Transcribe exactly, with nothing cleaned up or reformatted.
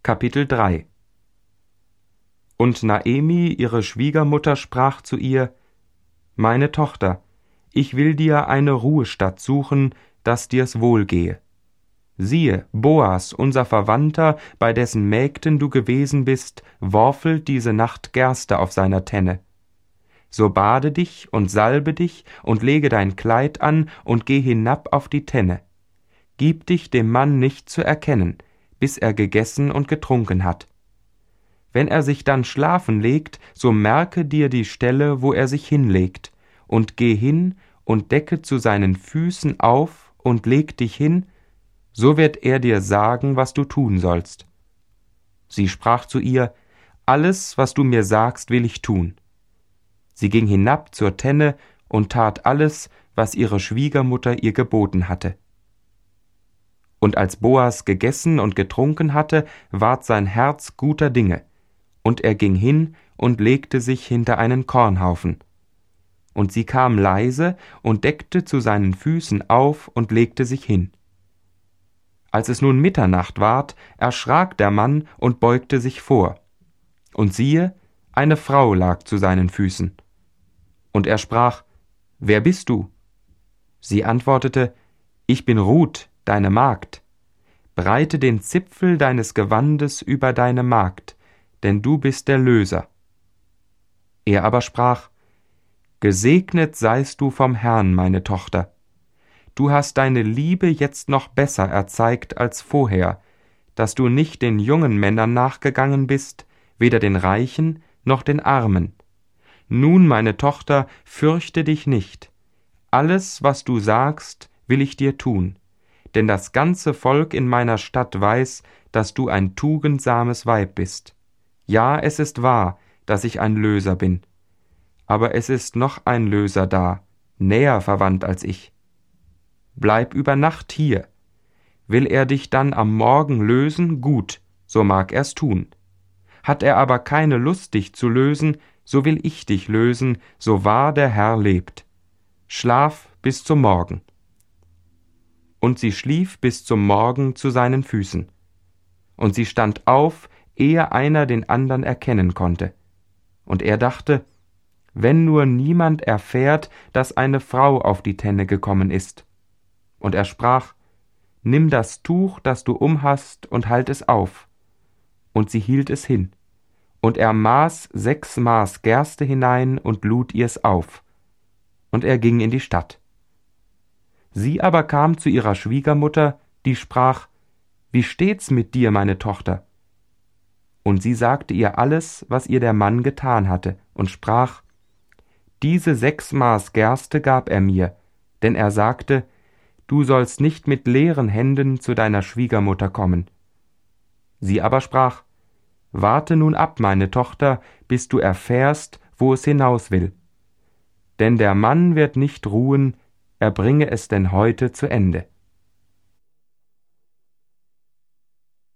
Kapitel drei. Und Naemi, ihre Schwiegermutter, sprach zu ihr: Meine Tochter, ich will dir eine Ruhestatt suchen, dass dir's wohlgehe. Siehe, Boas, unser Verwandter, bei dessen Mägden du gewesen bist, worfelt diese Nacht Gerste auf seiner Tenne. So bade dich und salbe dich und lege dein Kleid an und geh hinab auf die Tenne. Gib dich dem Mann nicht zu erkennen, bis er gegessen und getrunken hat. Wenn er sich dann schlafen legt, so merke dir die Stelle, wo er sich hinlegt, und geh hin und decke zu seinen Füßen auf und leg dich hin, so wird er dir sagen, was du tun sollst. Sie sprach zu ihr: Alles, was du mir sagst, will ich tun. Sie ging hinab zur Tenne und tat alles, was ihre Schwiegermutter ihr geboten hatte. Und als Boas gegessen und getrunken hatte, ward sein Herz guter Dinge, und er ging hin und legte sich hinter einen Kornhaufen. Und sie kam leise und deckte zu seinen Füßen auf und legte sich hin. Als es nun Mitternacht ward, erschrak der Mann und beugte sich vor. Und siehe, eine Frau lag zu seinen Füßen. Und er sprach: Wer bist du? Sie antwortete: Ich bin Ruth, deine Magd. Breite den Zipfel deines Gewandes über deine Magd, denn du bist der Löser. Er aber sprach: Gesegnet seist du vom Herrn, meine Tochter. Du hast deine Liebe jetzt noch besser erzeigt als vorher, dass du nicht den jungen Männern nachgegangen bist, weder den Reichen noch den Armen. Nun, meine Tochter, fürchte dich nicht. Alles, was du sagst, will ich dir tun, denn das ganze Volk in meiner Stadt weiß, dass du ein tugendsames Weib bist. Ja, es ist wahr, dass ich ein Löser bin. Aber es ist noch ein Löser da, näher verwandt als ich. Bleib über Nacht hier. Will er dich dann am Morgen lösen, gut, so mag er's tun. Hat er aber keine Lust, dich zu lösen, so will ich dich lösen, so wahr der Herr lebt. Schlaf bis zum Morgen. Und sie schlief bis zum Morgen zu seinen Füßen. Und sie stand auf, ehe einer den andern erkennen konnte. Und er dachte: Wenn nur niemand erfährt, dass eine Frau auf die Tenne gekommen ist. Und er sprach: Nimm das Tuch, das du umhast, und halt es auf. Und sie hielt es hin. Und er maß sechs Maß Gerste hinein und lud ihr's auf. Und er ging in die Stadt. Sie aber kam zu ihrer Schwiegermutter, die sprach: Wie steht's mit dir, meine Tochter? Und sie sagte ihr alles, was ihr der Mann getan hatte, und sprach: Diese sechs Maß Gerste gab er mir, denn er sagte: Du sollst nicht mit leeren Händen zu deiner Schwiegermutter kommen. Sie aber sprach: Warte nun ab, meine Tochter, bis du erfährst, wo es hinaus will. Denn der Mann wird nicht ruhen, er bringe es denn heute zu Ende.